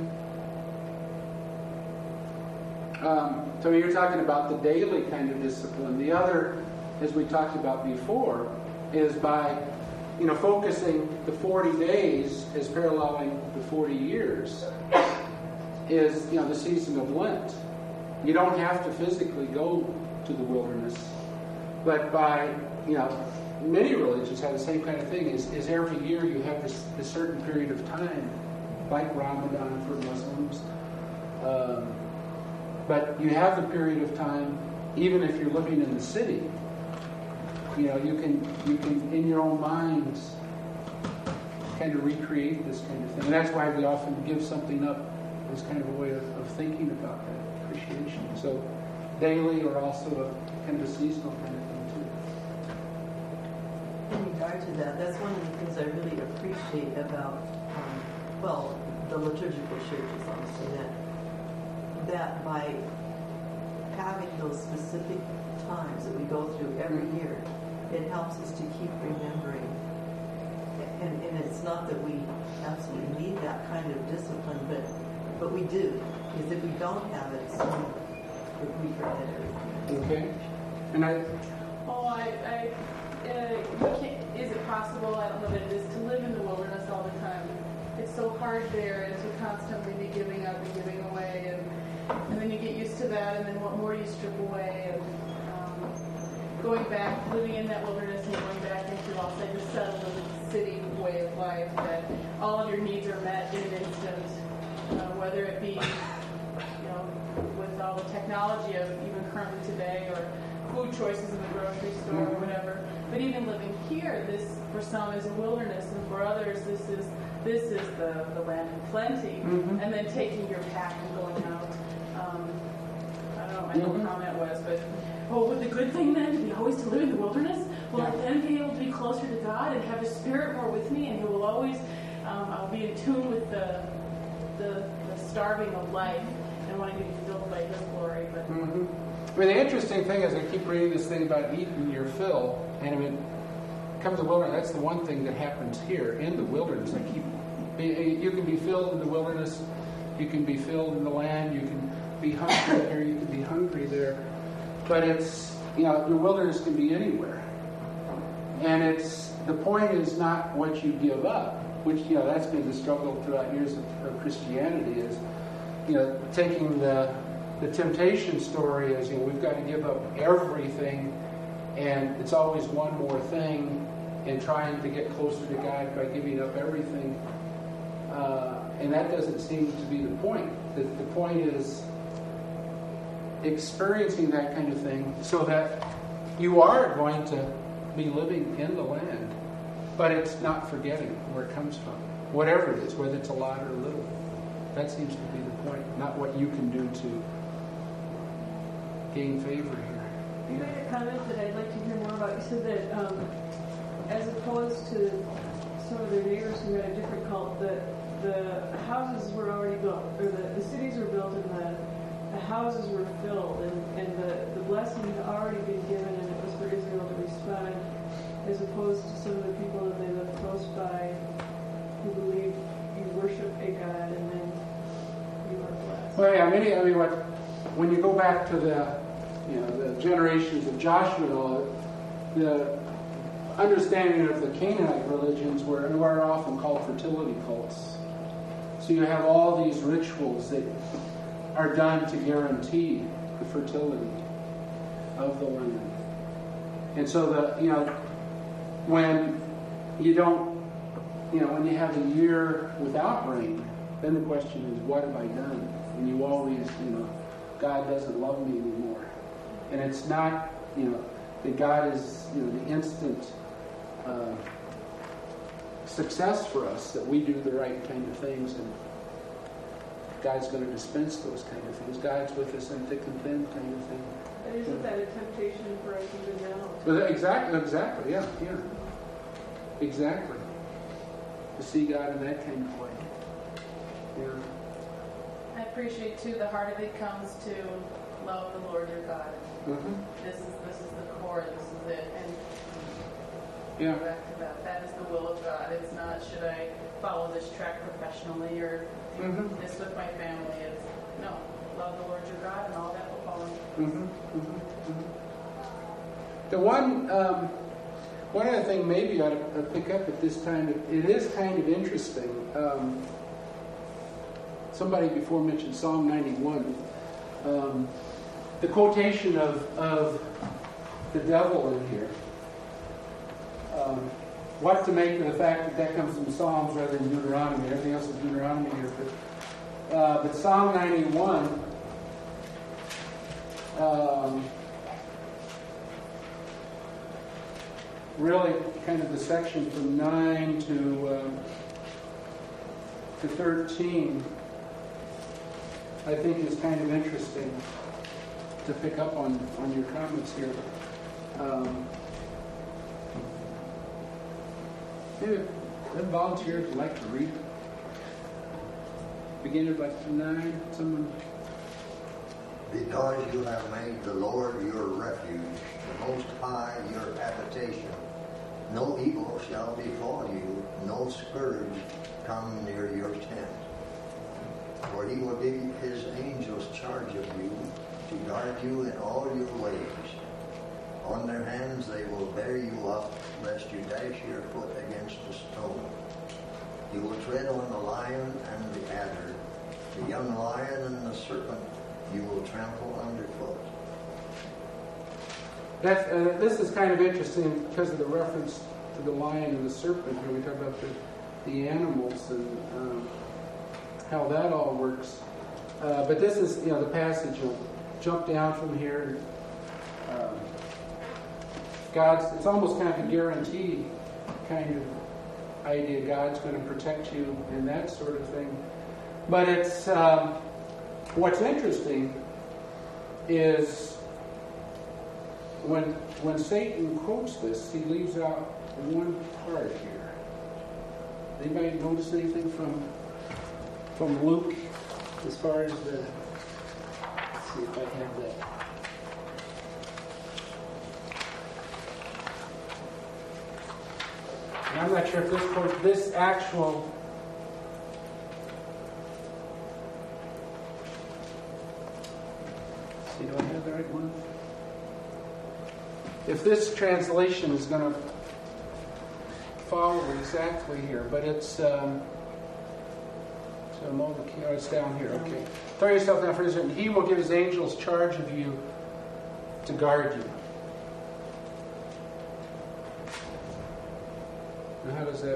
Mm-hmm. Um, so you're talking about the daily kind of discipline. The other, as we talked about before, is by, you know, focusing the forty days as paralleling the forty years is, you know, the season of Lent. You don't have to physically go to the wilderness, but by, you know, many religions have the same kind of thing, is, is every year you have this, this certain period of time, like Ramadan for Muslims. Um, but you have the period of time, even if you're living in the city, you know, you can, you can in your own minds, kind of recreate this kind of thing. And that's why we often give something up as kind of a way of, of thinking about that appreciation. So daily or also a kind of a seasonal kind of thing too.
In regard to that, that's one of the things I really appreciate about, um, well, the liturgical churches, I'll say that, that by having those specific times that we go through every year, it helps us to keep remembering. And, and it's not that we absolutely need that kind of discipline, but but we do. Because if we don't have it, soon we forget everything.
Okay. And I...
Oh, I... I uh, you can't, is it possible, I don't know that it is, to live in the wilderness all the time? It's so hard there, and to constantly be giving up and giving away, and, and then you get used to that, and then what more do you strip away, and um, going back, living in that wilderness and going back into, I'll say, the settled city way of life, that all of your needs are met in an instant, uh, whether it be, you know, with all the technology of even currently today, or food choices in the grocery store, or whatever. But even living here, this for some is a wilderness, and for others, this is this is the, the land of plenty. Mm-hmm. And then taking your pack and going out. Um, I don't know what my mm-hmm. comment was, but oh, would the good thing then be always to live in the wilderness? Will I then be able to be closer to God and have His Spirit more with me, and He will always, um, I'll be in tune with the, the the starving of life and wanting to be filled by His glory. But
mm-hmm. I mean, the interesting thing is I keep reading this thing about eating your fill, and I mean, comes the wilderness. That's the one thing that happens here in the wilderness. I keep, you can be filled in the wilderness, you can be filled in the land, you can be hungry here, you can be hungry there. But it's, you know, your wilderness can be anywhere. And it's, the point is not what you give up, which, you know, that's been the struggle throughout years of, of Christianity, is, you know, taking the the temptation story is, you know, we've got to give up everything, and it's always one more thing, and trying to get closer to God by giving up everything. Uh, and that doesn't seem to be the point. The, the point is experiencing that kind of thing so that you are going to be living in the land, but it's not forgetting where it comes from, whatever it is, whether it's a lot or a little. That seems to be the point, not what you can do to gain favor here.
You made a comment that I'd like to hear more about. You said that um, as opposed to some of their neighbors who had a different cult, the the houses were already built, or the, the cities were built, and the, the houses were filled, and, and the, the blessing had already been given, and it was for Israel to respond, as opposed to some of the people that they live close by who believe you worship a God and then you are blessed.
Well, yeah, many, I mean, what, when you go back to the, you know, the generations of Joshua and all, the understanding of the Canaanite religions were, were often called fertility cults. So you have all these rituals that are done to guarantee the fertility of the land. And so the, you know, when you don't, you know, when you have a year without rain, then the question is, what have I done? And you always, you know, God doesn't love me anymore. And it's not, you know, that God is, you know, the instant uh, success for us, that we do the right kind of things, and God's going to dispense those kind of things. God's with us in thick and thin kind of thing.
And isn't that a temptation for us even now?
But exactly, exactly, yeah, yeah. Exactly. To see God in that kind of way. Yeah.
I appreciate too the heart of it comes to love the Lord your God.
Mm-hmm.
This is this is the core. This is it. And
Yeah.
Go back to that. That is the will of God. It's not, should I follow this track professionally or do
Mhm.
this with my family? It's, no, love the Lord your God and all that will follow.
Mm-hmm, mm-hmm, mm-hmm. The one, um, one other thing maybe I ought to pick up at this time, it, it is kind of interesting. Um, somebody before mentioned Psalm ninety-one. Um, the quotation of, of the devil in here. Um, what to make of the fact that that comes from Psalms rather than Deuteronomy. Everything else is Deuteronomy here. But, uh, but Psalm ninety-one, um, really kind of the section from nine to, uh, to thirteen, I think is kind of interesting to pick up on, on your comments here. Um, maybe if volunteers would like to read, beginning of like nine, someone.
Because you have made the Lord your refuge, the Most High your habitation, no evil shall befall you, no scourge come near your tent. For he will give his angels charge of you, to guard you in all your ways. On their hands they will bear you up, lest you dash your foot against a stone. You will tread on the lion and the adder, the young lion and the serpent you will trample underfoot.
That's, uh, this is kind of interesting because of the reference to the lion and the serpent. Here we talk about the, the animals and um, how that all works. Uh, but this is, you know, the passage. You'll jump down from here. Um, God's, it's almost kind of a guaranteed kind of idea. God's going to protect you and that sort of thing. But it's, um, what's interesting is when when Satan quotes this, he leaves out one part here. Anybody notice anything from from Luke as far as the? Let's see if I have that. And I'm not sure if this quote, this actual. See, do I have the right one? If this translation is going to follow exactly here, but it's um, so I'm over here. It's down here. Okay, throw yourself down for this. And he will give his angels charge of you to guard you. Now, how does that?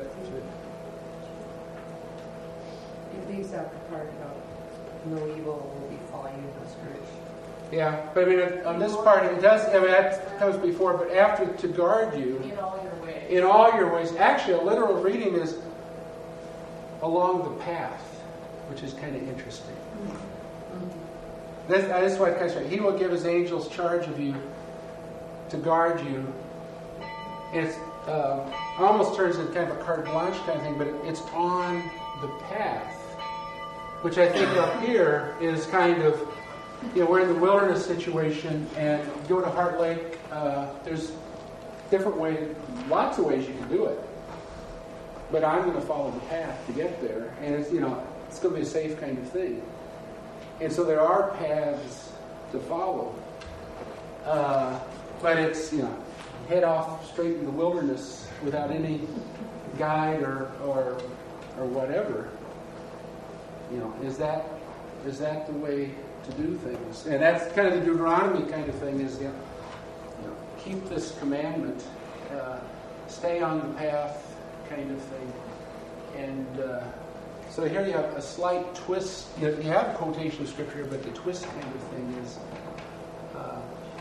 It leaves out the part about no evil will befall you, no scourge.
Yeah, but I mean, on this part, it does. I mean, that comes before, but after to guard you
In all your ways.
in all your ways. Actually, a literal reading is along the path, which is kind of interesting. This, this is what it comes from. He will give his angels charge of you to guard you. And it's um, almost turns into kind of a carte blanche kind of thing, but it, it's on the path, which I think up here is kind of. You know, we're in the wilderness situation, and you go to Heart Lake. Uh, there's different ways, lots of ways you can do it. But I'm going to follow the path to get there, and it's you know it's going to be a safe kind of thing. And so there are paths to follow, uh, but it's you know head off straight in the wilderness without any guide or or or whatever. You know, is that is that the way to do things? And that's kind of the Deuteronomy kind of thing is, you know, you know keep this commandment, uh, stay on the path kind of thing. And uh, so here you have a slight twist. You know, you have a quotation of scripture, but the twist kind of thing is uh,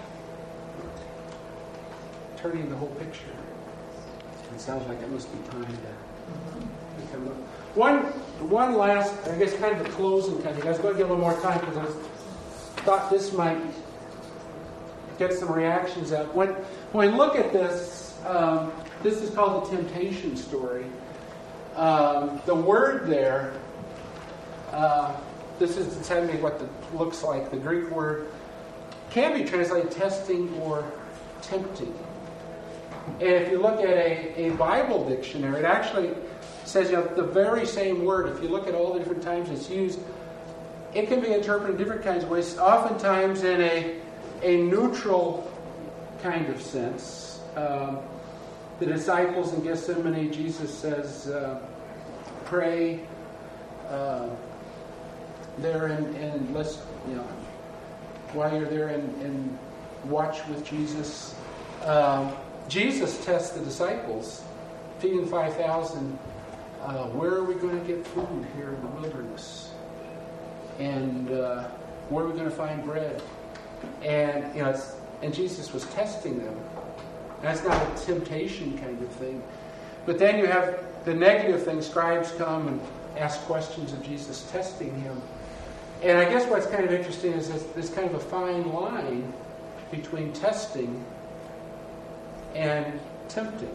turning the whole picture. It sounds like it must be time to, to come up. One, one last, I guess, kind of a closing kind of thing. I was going to give a little more time because I was, thought this might get some reactions out. When, when we look at this, um, this is called the temptation story. Um, the word there, uh, this is exactly what it looks like. The Greek word can be translated testing or tempting. And if you look at a, a Bible dictionary, it actually says, you know, the very same word. If you look at all the different times it's used, it can be interpreted in different kinds of ways. Oftentimes in a a neutral kind of sense. Um, the disciples in Gethsemane, Jesus says, uh, pray uh, there and, and let's, you know, while you're there and, and watch with Jesus. Um, Jesus tests the disciples, feeding five thousand. Uh, where are we going to get food here in the wilderness? And uh, where are we going to find bread? And you know, it's, and Jesus was testing them. That's not a temptation kind of thing. But then you have the negative thing. Scribes come and ask questions of Jesus, testing him. And I guess what's kind of interesting is this, this kind of a fine line between testing and tempting.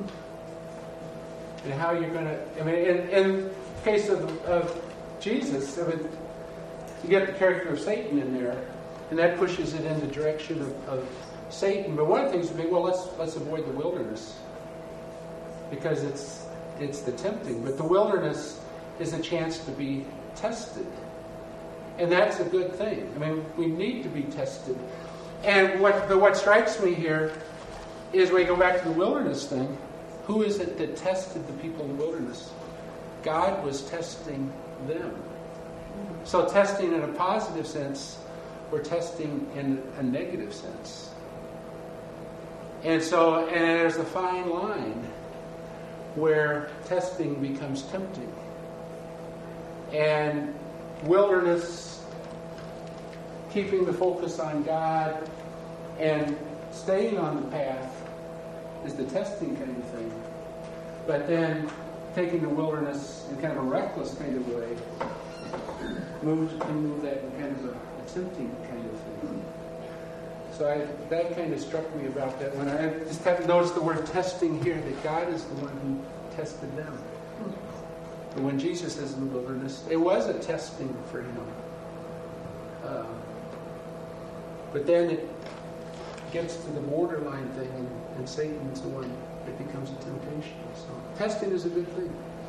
And how you're going to... I mean, in, in the case of, of Jesus, I mean, you get the character of Satan in there, and that pushes it in the direction of, of Satan. But one of the things would be, well, let's let's avoid the wilderness, because it's it's the tempting. But the wilderness is a chance to be tested, and that's a good thing. I mean, we need to be tested. And what but what strikes me here is when you go back to the wilderness thing, who is it that tested the people in the wilderness? God was testing them. So testing in a positive sense, or testing in a negative sense. And so, and there's a fine line where testing becomes tempting. And wilderness, keeping the focus on God and staying on the path is the testing kind of thing. But then taking the wilderness in kind of a reckless kind of way, move, can move that in kind of a, a tempting kind of thing. So I, that kind of struck me about that when I just haven't noticed the word testing here, that God is the one who tested them. But when Jesus is in the wilderness, it was a testing for him. Uh, but then it gets to the borderline thing, and, and Satan's the one that becomes a temptation. So testing is a good thing.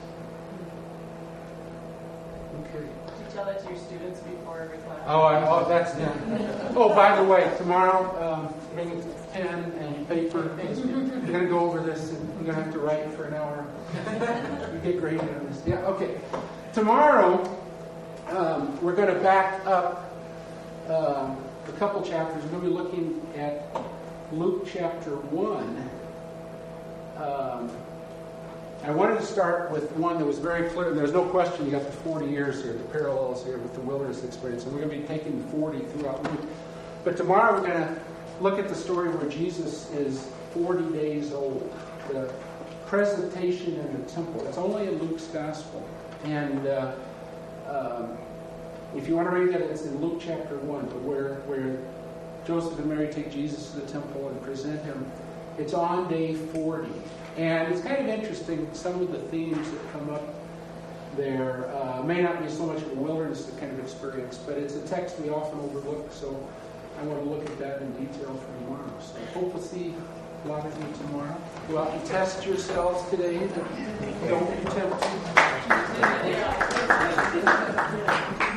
Okay.
Did you tell that to your students before every class?
Oh, I, oh that's yeah. Oh, by the way, tomorrow, um, bring a pen and paper. We're going to go over this, and we're going to have to write for an hour. You get graded on this. Yeah, okay. Tomorrow, um, we're going to back up um, a couple chapters. We're going to be looking at Luke chapter one. Um, I wanted to start with one that was very clear. There's no question you got the forty years here, the parallels here with the wilderness experience. And we're going to be taking the forty throughout Luke. But tomorrow we're going to look at the story where Jesus is forty days old. The presentation in the temple. It's only in Luke's gospel. And uh, um, if you want to read that, it's in Luke chapter one, but where, where Joseph and Mary take Jesus to the temple and present him. It's on day forty. And it's kind of interesting, some of the themes that come up there uh, may not be so much of a wilderness kind of experience, but it's a text we often overlook, so I want to look at that in detail for tomorrow. So I hope we'll see a lot of you tomorrow. Go out and test yourselves today. Don't be tempted.